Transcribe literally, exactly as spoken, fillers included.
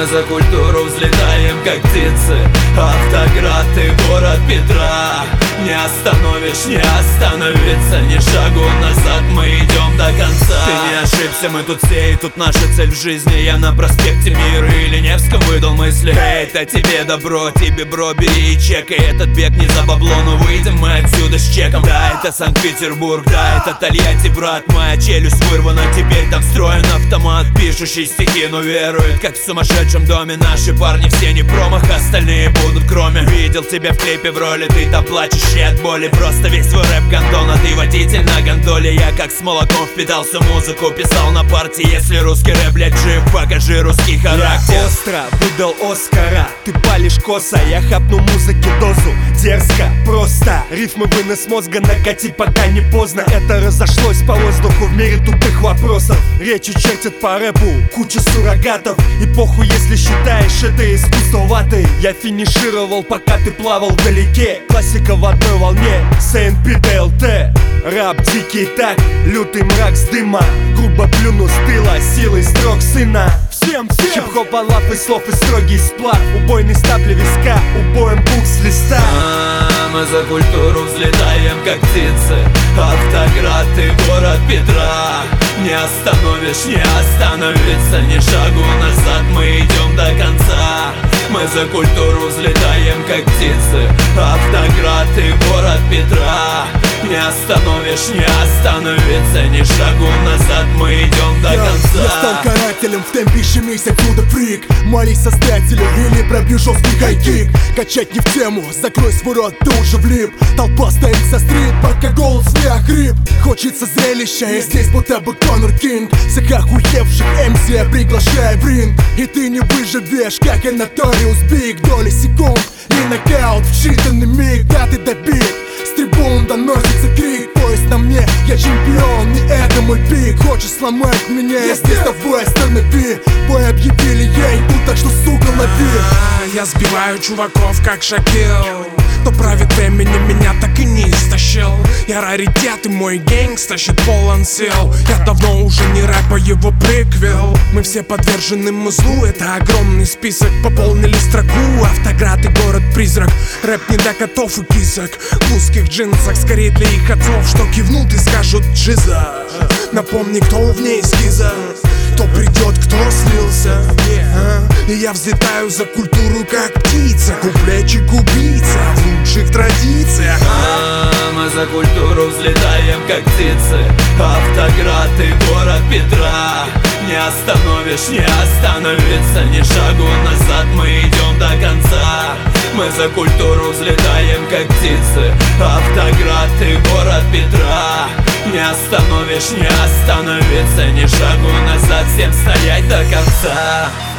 Мы за культуру взлетаем, как птицы. Автоград и город Петра. Не остановишь, не остановиться, ни шагу назад, мы идем до конца. Ты не ошибся, мы тут все, и тут наша цель в жизни. Я на проспекте Мира или Невском выдал мысли. Эй, это тебе добро, тебе бро, бери и чекай. Этот бег не за бабло, но выйдем мы отсюда с чеком. Да, это Санкт-Петербург, да, это Тольятти, брат. Моя челюсть вырвана, теперь там встроен автомат, пишущий стихи, но верует, как в сумасшедшем доме. Наши парни все не промах, остальные будут кроме. Видел тебя в клипе в роли, ты там плачешь от боли. Просто весь свой рэп гондон, а ты водитель на гондоле. Я как с молоком впитал всю музыку, писал на партии. Если русский рэп, блядь, жив, покажи русский характер. Я остро выдал Оскара, ты палишь косо, я хапну музыки дозу. Дерзко, просто, рифмы вынос мозга, накатить пока не поздно. Это разошлось по воздуху в мире тупых вопросов. Речи чертят по рэпу, куча суррогатов. И похуй, если считаешь это искусствоватой. Я финишировал, пока ты плавал вдалеке. Классика в одной волне, Сэйн Пи Ди Эл Ти. Рап дикий так, лютый мрак с дыма. Грубо плюну с тыла, силой строк сына. Всем, всем! Хип-хоп, аллах и слов и строгий сплав. Убойный стапли виска, убоем бук с листа. А, мы за культуру взлетаем, как птицы. Автоград и город Петра. Не остановишь, не остановиться, ни шагу назад, мы идем до конца. Мы за культуру взлетаем, как птицы. Автоград и город Петра. Не остановишь, не остановиться, ни шагу назад, мы идем до конца. Я стал карателем, в темпе щемись, отсюда фрик. Молись создателю или пробью жесткий хайкик. Качать не в тему, закрой свой рот, ты уже влип. Толпа стоит со стрит, пока голос не охрип. Хочется зрелища, и здесь будто бы Конор Кинг. Всех охуевших эм си я приглашаю в ринг. И ты не выживешь, как и Notorious Биг. Доли секунд и нокаут в считанный миг. Да ты добит, с трибун доносится крик. Поезд на мне, я чемпион, не это мой пик. Хочешь сломать меня, я здесь тобой останови. Бой объявили, я иду, так что сука лови. Я сбиваю чуваков как Шакил. Кто правит именем, меня так и не истощил. Я раритет и мой гэнг тащит полон сил. Я давно уже не рэп, а его приквел. Мы все подвержены музлу, это огромный список. Пополнили строку, автоград и город-призрак. Рэп не до котов и кисок. В узких джинсах, скорее для их отцов, что кивнут и скажут джиза. Напомни, кто вне эскиза. Кто придет, кто слился, а? И я взлетаю за культуру как птица. Куплетчик убийца в лучших традициях. а, Мы за культуру взлетаем, как птицы. Автоград и город Петра. Не остановишь, не остановиться, ни шагу назад, мы идем до конца. Мы за культуру взлетаем, как птицы. Автоград и город Петра. Не остановишь, не остановиться, ни шагу назад, всем стоять до конца.